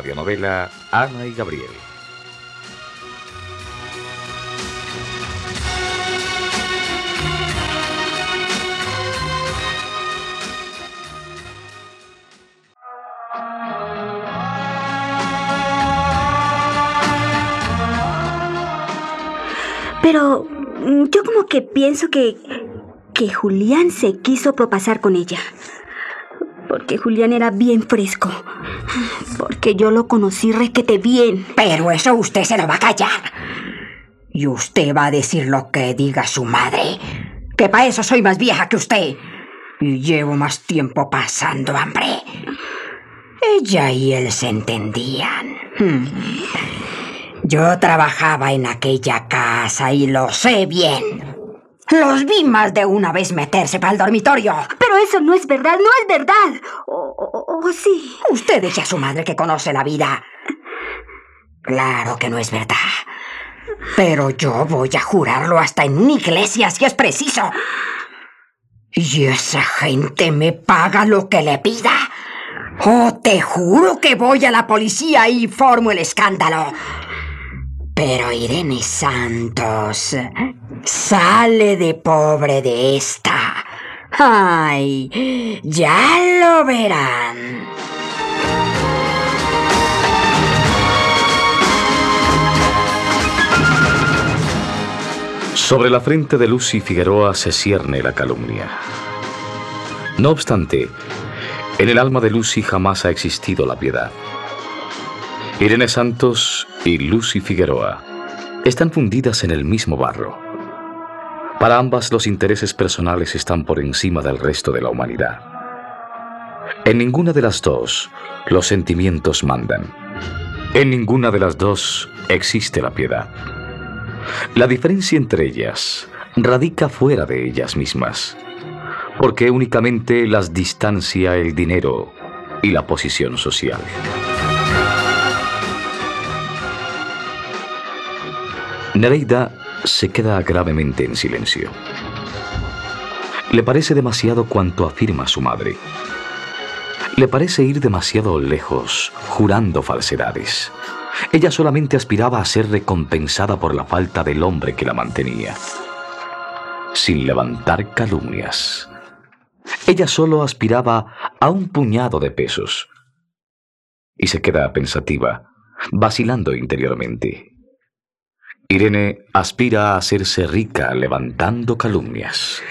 radionovela Ana y Gabriel. Pero yo como que pienso que Julián se quiso propasar con ella. Porque Julián era bien fresco. Porque yo lo conocí requete bien. Pero eso usted se lo va a callar. Y usted va a decir lo que diga su madre. Que para eso soy más vieja que usted. Y llevo más tiempo pasando hambre. Ella y él se entendían. Yo trabajaba en aquella casa y lo sé bien. Los vi más de una vez meterse para el dormitorio. Pero eso no es verdad, no es verdad. ¿O sí? Usted echa a su madre que conoce la vida. Claro que no es verdad. Pero yo voy a jurarlo hasta en una iglesia si es preciso. Y esa gente me paga lo que le pida. Oh, te juro que voy a la policía y formo el escándalo. Pero Irene Santos sale de pobre de esta. Ay, ya lo verán. Sobre la frente de Lucy Figueroa se cierne la calumnia. No obstante, en el alma de Lucy jamás ha existido la piedad. Irene Santos y Lucy Figueroa están fundidas en el mismo barro. Para ambas los intereses personales están por encima del resto de la humanidad. En ninguna de las dos los sentimientos mandan. En ninguna de las dos existe la piedad. La diferencia entre ellas radica fuera de ellas mismas, porque únicamente las distancia el dinero y la posición social. Nereida se queda gravemente en silencio. Le parece demasiado cuanto afirma su madre. Le parece ir demasiado lejos, jurando falsedades. Ella solamente aspiraba a ser recompensada por la falta del hombre que la mantenía, sin levantar calumnias. Ella solo aspiraba a un puñado de pesos. Y se queda pensativa, vacilando interiormente. Irene aspira a hacerse rica levantando calumnias.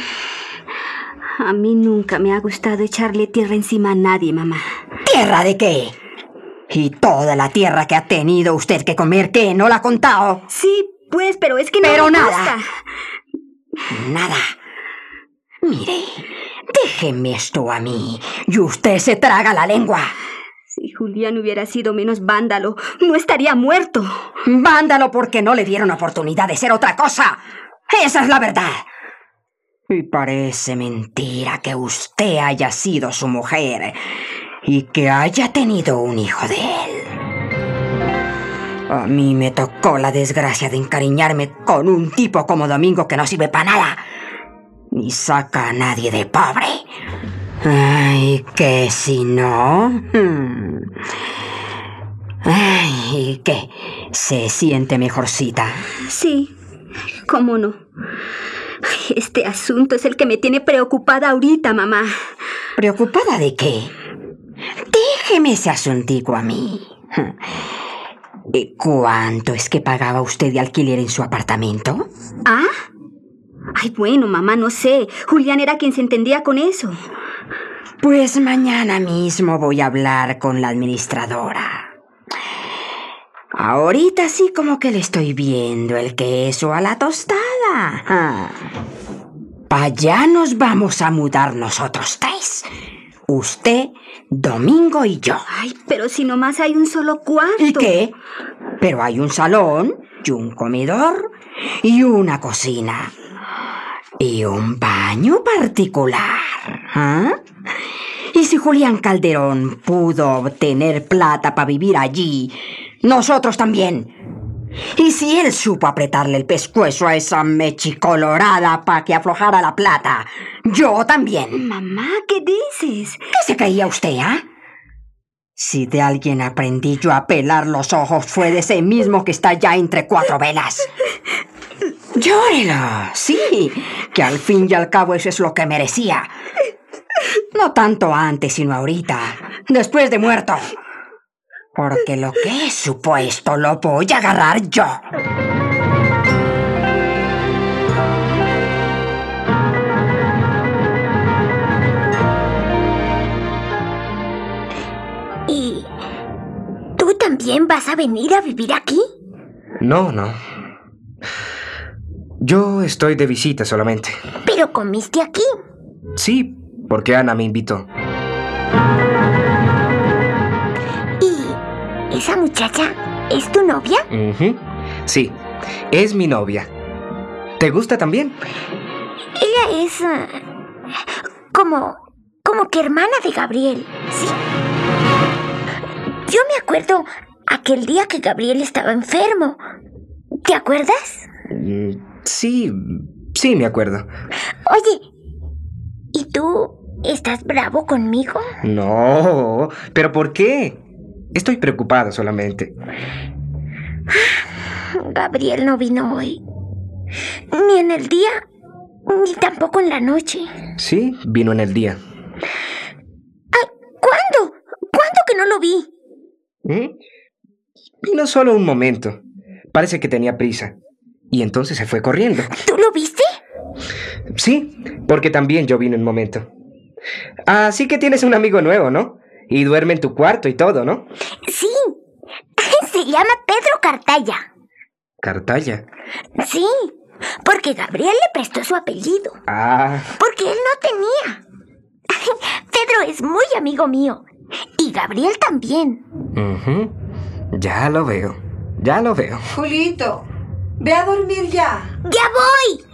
A mí nunca me ha gustado echarle tierra encima a nadie, mamá. ¿Tierra de qué? ¿Y toda la tierra que ha tenido usted que comer, qué? ¿No la ha contado? Sí, pues, pero es que no pero me nada. gusta. Nada. Mire, déjeme esto a mí y usted se traga la lengua. Si Julián hubiera sido menos vándalo, no estaría muerto. Vándalo porque no le dieron oportunidad de ser otra cosa. Esa es la verdad. Y parece mentira que usted haya sido su mujer y que haya tenido un hijo de él. A mí me tocó la desgracia de encariñarme con un tipo como Domingo que no sirve para nada, ni saca a nadie de pobre. Ay, que si no... Ay, ¿qué? ¿Se siente mejorcita? Sí, cómo no. Este asunto es el que me tiene preocupada ahorita, mamá. ¿Preocupada de qué? Déjeme ese asuntico a mí. ¿Cuánto es que pagaba usted de alquiler en su apartamento? ¿Ah? Ay, bueno, mamá, no sé. Julián era quien se entendía con eso. Pues mañana mismo voy a hablar con la administradora. Ahorita sí como que le estoy viendo el queso a la tostada. Pa' allá nos vamos a mudar nosotros tres. Usted, Domingo y yo. Ay, pero si nomás hay un solo cuarto. ¿Y qué? Pero hay un salón y un comedor y una cocina. Y un baño particular. Y si Julián Calderón pudo obtener plata para vivir allí, nosotros también. Y si él supo apretarle el pescuezo a esa mechi colorada para que aflojara la plata, yo también. Mamá, ¿qué dices? ¿Qué se creía usted, Si de alguien aprendí yo a pelar los ojos, fue de ese mismo que está ya entre cuatro velas. ¡Llórelo! Sí, que al fin y al cabo eso es lo que merecía. No tanto antes, sino ahorita, después de muerto. Porque lo que es supuesto lo voy a agarrar yo. ¿Y tú también vas a venir a vivir aquí? No. Yo estoy de visita solamente. ¿Pero comiste aquí? Sí, porque Ana me invitó. ¿Y esa muchacha es tu novia? Sí, es mi novia. ¿Te gusta también? Ella es como que hermana de Gabriel, ¿sí? Yo me acuerdo aquel día que Gabriel estaba enfermo. ¿Te acuerdas? Sí, me acuerdo. Oye, ¿y tú estás bravo conmigo? No, ¿pero por qué? Estoy preocupado solamente. Gabriel no vino hoy. Ni en el día, ni tampoco en la noche. Sí, vino en el día. Ay, ¿cuándo? ¿Cuándo que no lo vi? Vino solo un momento. Parece que tenía prisa. Y entonces se fue corriendo. ¿Tú lo viste? Sí, porque también yo vine un momento. Así que tienes un amigo nuevo, ¿no? Y duerme en tu cuarto y todo, ¿no? Sí. Se llama Pedro Cartaya. ¿Cartaya? Sí, porque Gabriel le prestó su apellido. Porque él no tenía. Pedro es muy amigo mío. Y Gabriel también. Ya lo veo. Julito, ve a dormir ya. ¡Ya voy!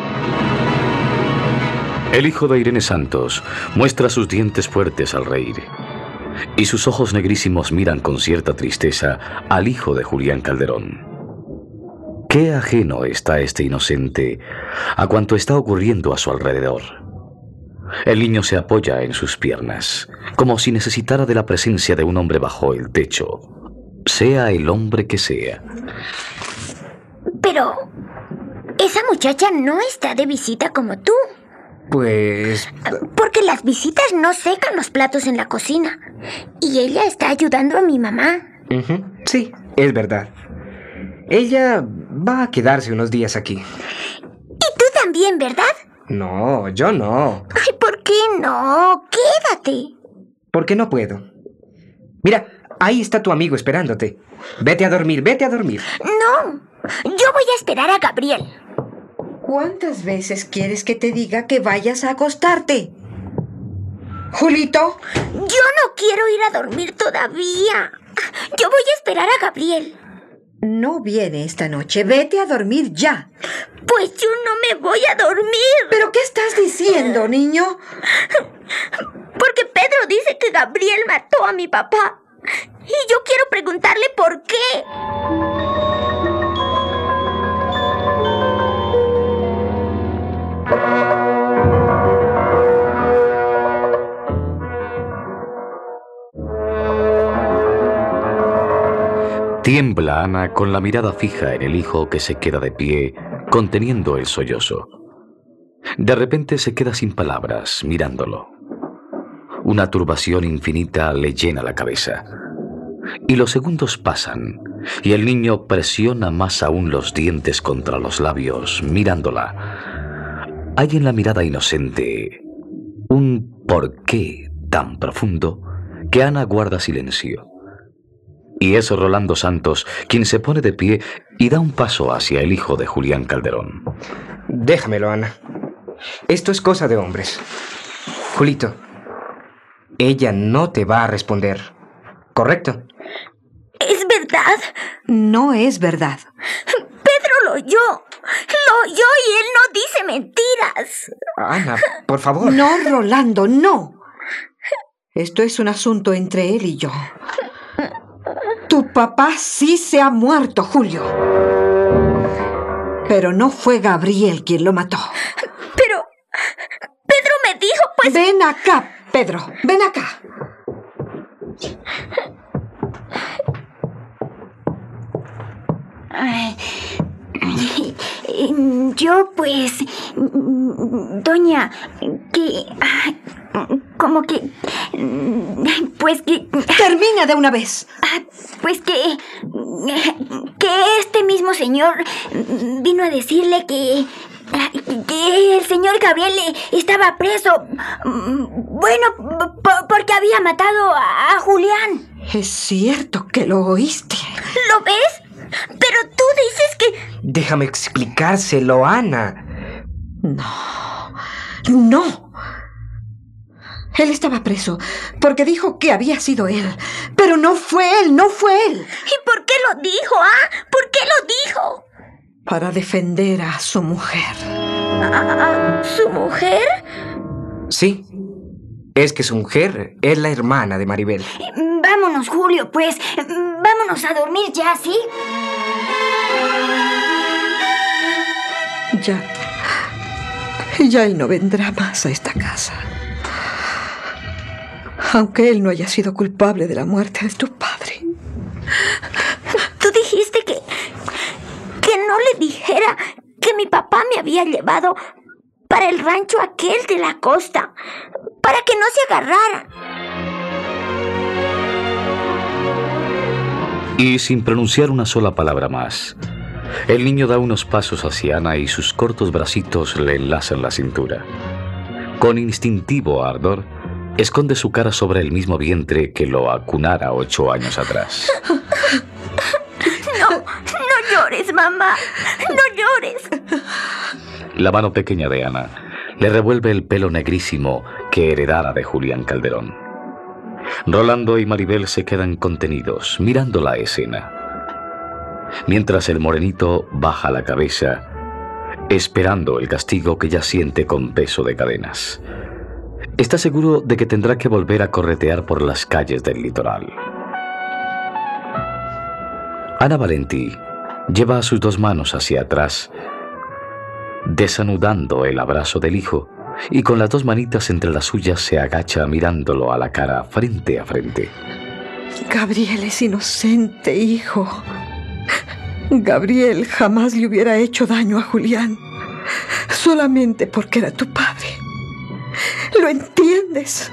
El hijo de Irene Santos muestra sus dientes fuertes al reír, y sus ojos negrísimos miran con cierta tristeza al hijo de Julián Calderón. Qué ajeno está este inocente a cuanto está ocurriendo a su alrededor. El niño se apoya en sus piernas, como si necesitara de la presencia de un hombre bajo el techo, sea el hombre que sea. Pero esa muchacha no está de visita como tú. Pues... Porque las visitas no secan los platos en la cocina. Y ella está ayudando a mi mamá. Sí, es verdad. Ella va a quedarse unos días aquí. Y tú también, ¿verdad? No, yo no. Ay, ¿por qué no? Quédate. Porque no puedo. Mira, ahí está tu amigo esperándote. Vete a dormir. No, yo voy a esperar a Gabriel. ¿Cuántas veces quieres que te diga que vayas a acostarte? Julito. Yo no quiero ir a dormir todavía. Yo voy a esperar a Gabriel. No viene esta noche. Vete a dormir ya. Pues yo no me voy a dormir. ¿Pero qué estás diciendo, niño? Porque Pedro dice que Gabriel mató a mi papá. Y yo quiero preguntarle por qué. Tiembla Ana con la mirada fija en el hijo que se queda de pie, conteniendo el sollozo. De repente se queda sin palabras, mirándolo. Una turbación infinita le llena la cabeza. Y los segundos pasan, y el niño presiona más aún los dientes contra los labios, mirándola. Hay en la mirada inocente un porqué tan profundo que Ana guarda silencio. Y es Rolando Santos quien se pone de pie y da un paso hacia el hijo de Julián Calderón. Déjamelo, Ana. Esto es cosa de hombres. Julito, ella no te va a responder, ¿correcto? ¿Es verdad? No es verdad. Pedro lo oyó. Lo oyó y él no dice mentiras. Ana, por favor. No, Rolando, no. Esto es un asunto entre él y yo. Tu papá sí se ha muerto, Julio. Pero no fue Gabriel quien lo mató. Pero Pedro me dijo, pues... Ven acá, Pedro. Ven acá. Yo, pues, doña, que... como que... pues que... ¡Termina de una vez! Pues que este mismo señor vino a decirle que el señor Gabriel estaba preso. Bueno, porque había matado a Julián. Es cierto que lo oíste. ¿Lo ves? Pero tú dices que... Déjame explicárselo, Ana. No. Él estaba preso porque dijo que había sido él. Pero no fue él, no fue él. ¿Y por qué lo dijo, ¿Por qué lo dijo? Para defender a su mujer. ¿A su mujer? Sí. Es que su mujer es la hermana de Maribel. Vámonos, Julio, pues. Vámonos a dormir ya, ¿sí? Ya él no vendrá más a esta casa. Aunque él no haya sido culpable de la muerte de tu padre. Tú dijiste que no le dijera que mi papá me había llevado para el rancho aquel de la costa, para que no se agarrara. Y sin pronunciar una sola palabra más, el niño da unos pasos hacia Ana y sus cortos bracitos le enlazan la cintura. Con instintivo ardor, esconde su cara sobre el mismo vientre que lo acunara 8 años atrás. No llores, mamá. No llores. La mano pequeña de Ana le revuelve el pelo negrísimo que heredara de Julián Calderón. Rolando y Maribel se quedan contenidos, mirando la escena. Mientras el morenito baja la cabeza, esperando el castigo que ya siente con peso de cadenas. Está seguro de que tendrá que volver a corretear por las calles del litoral. Ana Valentí lleva sus 2 manos hacia atrás, desanudando el abrazo del hijo, y con las 2 manitas entre las suyas se agacha mirándolo a la cara frente a frente. Gabriel es inocente, hijo. Gabriel jamás le hubiera hecho daño a Julián, solamente porque era tu padre. ¿Lo entiendes?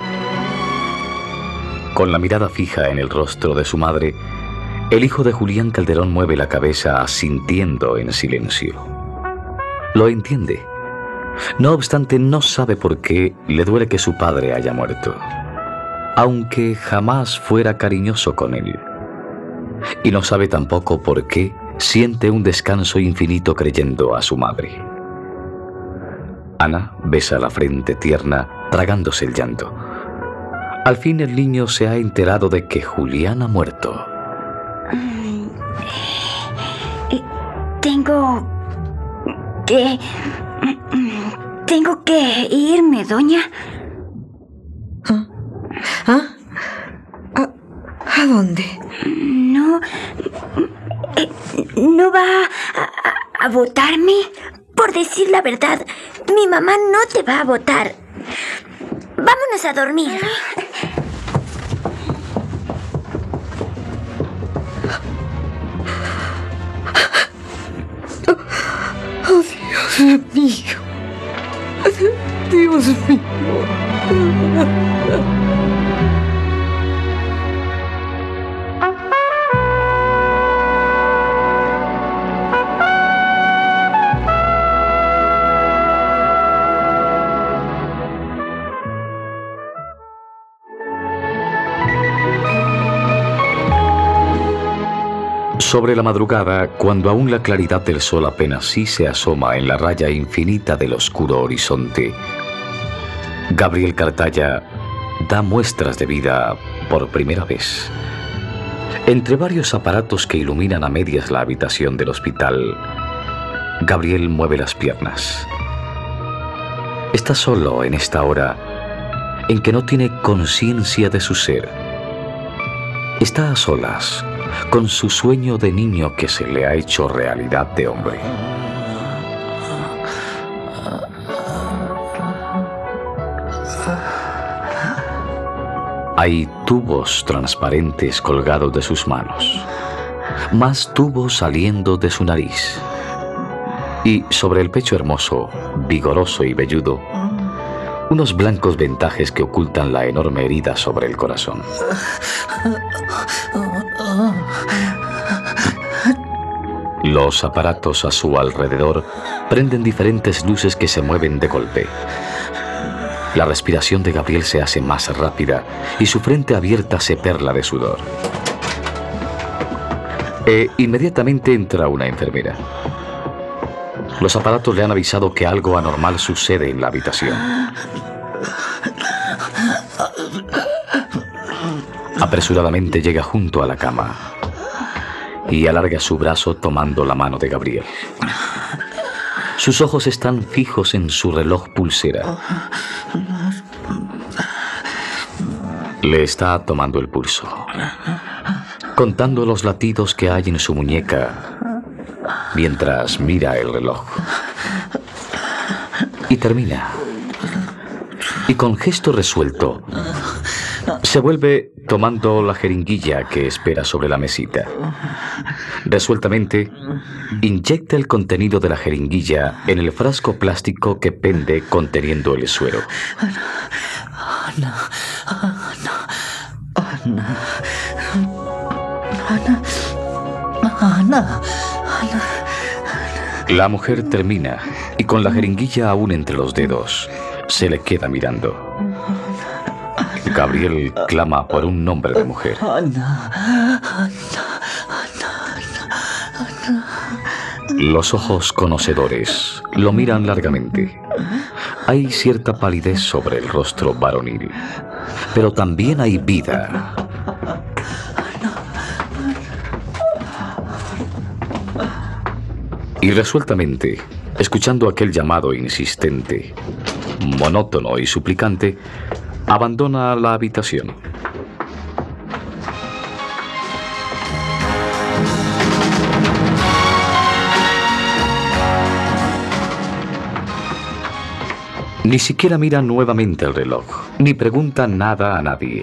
Con la mirada fija en el rostro de su madre, el hijo de Julián Calderón mueve la cabeza asintiendo en silencio. Lo entiende. No obstante, no sabe por qué le duele que su padre haya muerto, aunque jamás fuera cariñoso con él. Y no sabe tampoco por qué siente un descanso infinito creyendo a su madre. Ana besa la frente tierna, tragándose el llanto. Al fin el niño se ha enterado de que Julián ha muerto. Tengo que irme, doña. ¿A dónde? ¿No va a votarme? Por decir la verdad, mi mamá no te va a votar. Vámonos a dormir. Oh, Dios mío. Dios mío. Sobre la madrugada, cuando aún la claridad del sol apenas sí se asoma en la raya infinita del oscuro horizonte, Gabriel Cartaya da muestras de vida por primera vez. Entre varios aparatos que iluminan a medias la habitación del hospital, Gabriel mueve las piernas. Está solo en esta hora en que no tiene conciencia de su ser. Está a solas con su sueño de niño que se le ha hecho realidad de hombre. Hay tubos transparentes colgados de sus manos. más tubos saliendo de su nariz. Y sobre el pecho hermoso, vigoroso y velludo, unos blancos vendajes que ocultan la enorme herida sobre el corazón. Los aparatos a su alrededor prenden diferentes luces que se mueven de golpe. La respiración de Gabriel se hace más rápida y su frente abierta se perla de sudor. Inmediatamente entra una enfermera. Los aparatos le han avisado que algo anormal sucede en la habitación. Apresuradamente llega junto a la cama y alarga su brazo tomando la mano de Gabriel. Sus ojos están fijos en su reloj pulsera. Le está tomando el pulso, contando los latidos que hay en su muñeca mientras mira el reloj. Y termina. Y con gesto resuelto se vuelve tomando la jeringuilla que espera sobre la mesita. Resueltamente inyecta el contenido de la jeringuilla en el frasco plástico que pende conteniendo el suero. La mujer termina y con la jeringuilla aún entre los dedos se le queda mirando. Gabriel clama por un nombre de mujer. Los ojos conocedores lo miran largamente. Hay cierta palidez sobre el rostro varonil, pero también hay vida. Y resueltamente, escuchando aquel llamado insistente, monótono y suplicante, abandona la habitación. Ni siquiera mira nuevamente el reloj, ni pregunta nada a nadie.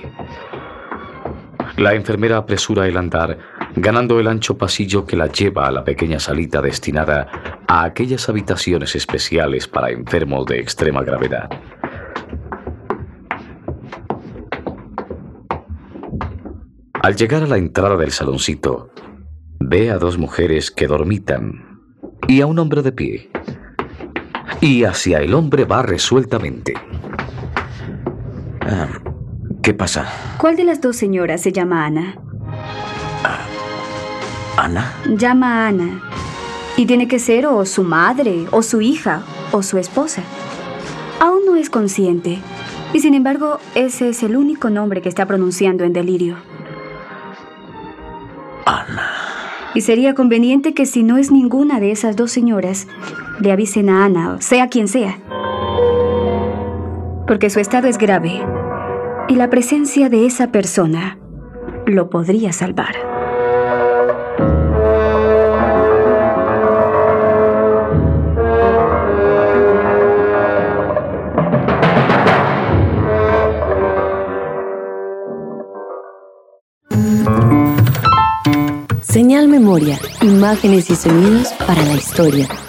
La enfermera apresura el andar, ganando el ancho pasillo que la lleva a la pequeña salita destinada a aquellas habitaciones especiales para enfermos de extrema gravedad. Al llegar a la entrada del saloncito, ve a dos mujeres que dormitan y a un hombre de pie. Y hacia el hombre va resueltamente. ¿Qué pasa? ¿Cuál de las dos señoras se llama Ana? ¿Ana? Llama a Ana. Y tiene que ser o su madre, o su hija, o su esposa. Aún no es consciente. Y sin embargo, ese es el único nombre que está pronunciando en delirio. Ana. Y sería conveniente que si no es ninguna de esas dos señoras, le avisen a Ana, sea quien sea. Porque su estado es grave. Y la presencia de esa persona lo podría salvar. Señal Memoria, imágenes y sonidos para la historia.